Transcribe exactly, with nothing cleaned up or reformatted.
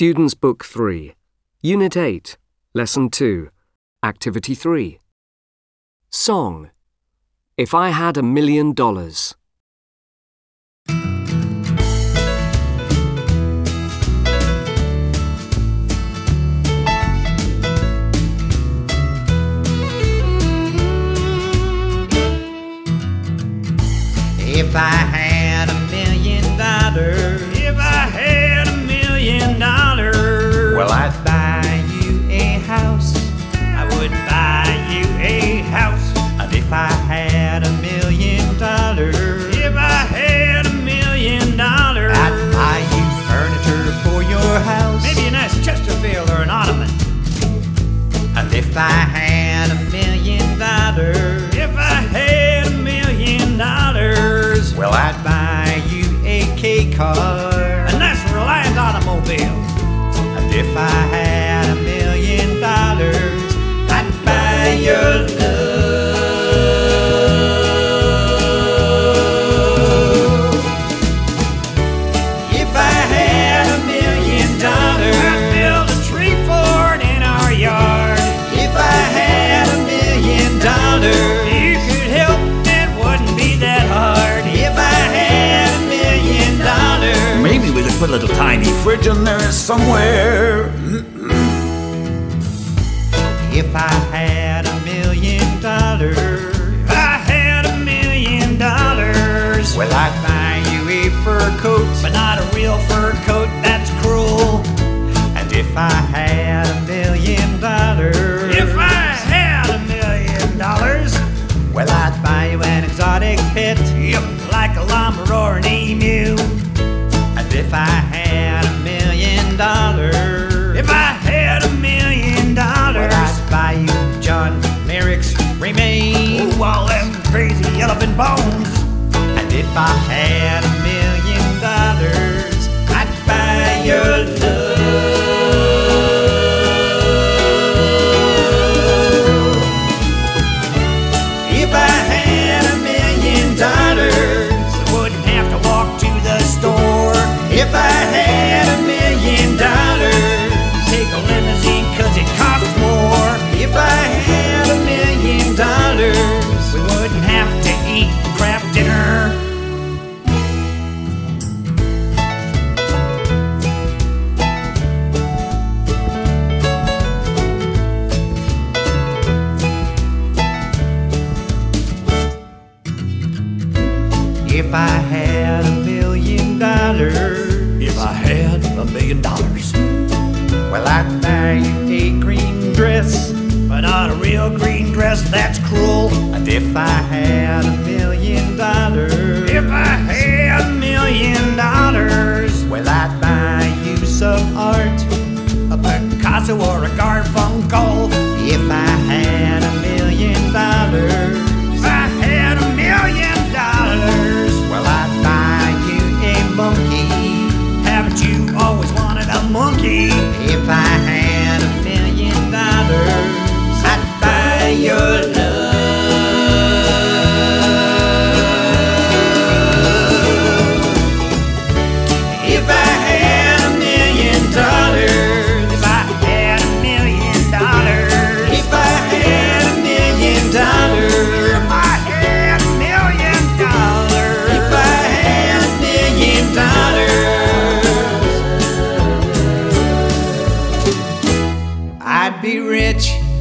Students' Book three, Unit eight, Lesson two, Activity three. Song. If I Had a Million Dollars. If I had a million dollars, If I had a million dollars, well, I'd buy you a house. I would buy you a house. And if I had a million dollars, If I had a million dollars, I'd buy you furniture for your house. maybe a nice Chesterfield or an ottoman. And if I had a million dollars, If I had a million dollars, well, I'd buy you a K car. a nice Reliant automobile. And if I had a million dollars, I'd buy your love. If I had a million I'd dollars, build a tree fort in our yard. if I had a million dollars, You could help, it wouldn't be that hard. if I had a million dollars, Maybe we could put a little tiny fridge in there somewhere. if I had a million dollars, If I had a million dollars, well, I'd buy you a fur coat. but not a real fur coat, that's cruel. And if I had a million dollars, If I had a million dollars, well, I'd buy you an exotic pet. yep, like a llama or an emu. And if I had a million dollars, If I had a million well, dollars, I'd buy you John Merrick's remains. oh, all them crazy elephant bones. And if I had a million dollars, I'd buy your love. If I had a million dollars, I wouldn't have to walk to the store, if I had a million dollars, take a limousine cause it costs more. if I had a million dollars, We wouldn't have to eat crap dinner. if I had a million dollars, If I had a million dollars, well, I'd buy you a green dress. but not a real green dress, that's cruel. And if I had a million dollars, If I had a million dollars, well, I'd buy you some art. a Picasso or a Garfunkel. If I had a million dollars, If I had a million dollars, well, I'd buy you a monkey. haven't you always wanted a monkey? If I had a million dollars, I'd buy your love. If I had a million dollars, If I had a million dollars, if I had a million dollars, if I had a million dollars, if I had a million dollars, I'd be rich